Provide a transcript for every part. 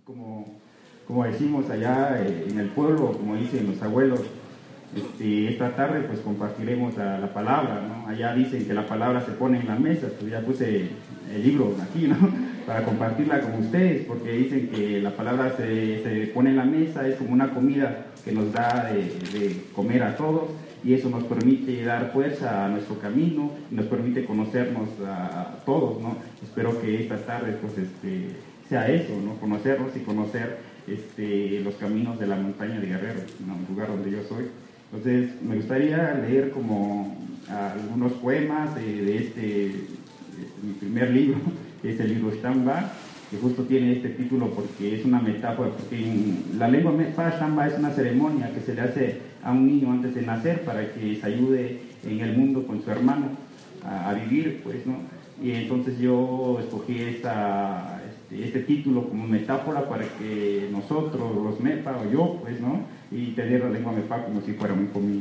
Como decimos allá en el pueblo, como dicen los abuelos, esta tarde pues compartiremos la palabra, ¿no? Allá dicen que la palabra se pone en la mesa, pues ya puse el libro aquí, ¿no? Para compartirla con ustedes, porque dicen que la palabra se pone en la mesa, es como una comida que nos da de comer a todos, y eso nos permite dar fuerza a nuestro camino, y nos permite conocernos a todos, ¿no? Espero que esta tarde pues sea eso, ¿no? Conocernos y conocer los caminos de la montaña de Guerrero, ¿no? El lugar donde yo soy. Entonces me gustaría leer como algunos poemas de mi primer libro, que es el libro Xamba, que justo tiene este título porque es una metáfora, porque en la lengua Xamba es una ceremonia que se le hace a un niño antes de nacer para que se ayude en el mundo con su hermano a vivir, pues, ¿no? Y entonces yo escogí este título como metáfora para que nosotros, los Mepa o yo, pues, ¿no? Y tener la lengua Mepa como si fuera muy conmigo,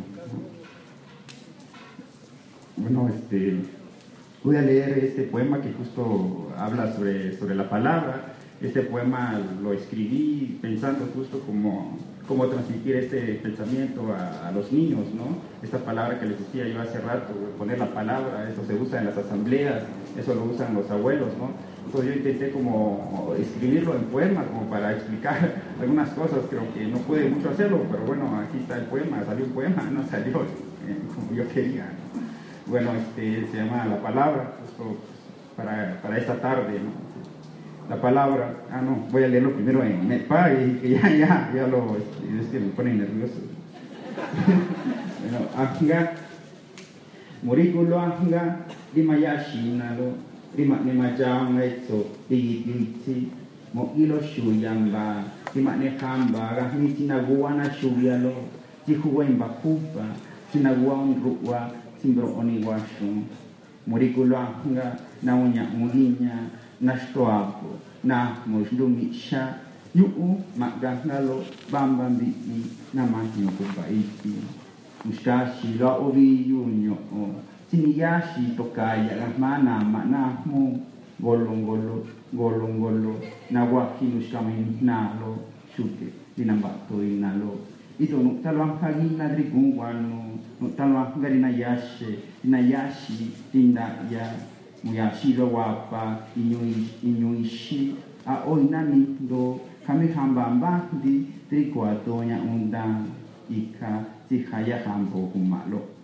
¿no? Bueno, voy a leer este poema que justo habla sobre la palabra. Este poema lo escribí pensando justo cómo transmitir este pensamiento a los niños, ¿no? Esta palabra que les decía yo hace rato, poner la palabra, eso se usa en las asambleas, eso lo usan los abuelos, ¿no? Entonces yo intenté como escribirlo en poema, como para explicar algunas cosas. Creo que no pude mucho hacerlo, pero bueno, aquí está el poema, salió un poema, no salió como yo quería, ¿no? Bueno, se llama La Palabra, justo para esta tarde, ¿no? La palabra, voy a leerlo primero en Mepa y que ya lo, es que me pone nervioso. Bueno, Anga, Morikulo Anga, Rimayashinalo, Rimaknemajang Etso, Digiti, Mokilo Shuyamba, Rimaknekamba, Rahmi Tinaguana Shuyalo, Tihuwen Bakupa, Tinaguan Rukwa, Simbro Oniwashu, Morikulo Anga, Naunya Mulinya, Nastoapo, na Moslumisha, Yu Maganalo, Bambambi, Namahino Kubaiti, Mustashi, La Ovi Yunyo, Siniyashi, Tokaya, Rahmana, Manahmo, Golongolo, Nawaki, Nuskamin, Nalo, Shute, Dinambato, Inalo. Ito nuktalwang hagina drikungwano, nuktalwang garina Inayashi, Tindaya, Muyashiro wapa, inyuishi, oinani do, kami hambambandi, trikuatonya undang, ika, sikaya hambo humalo.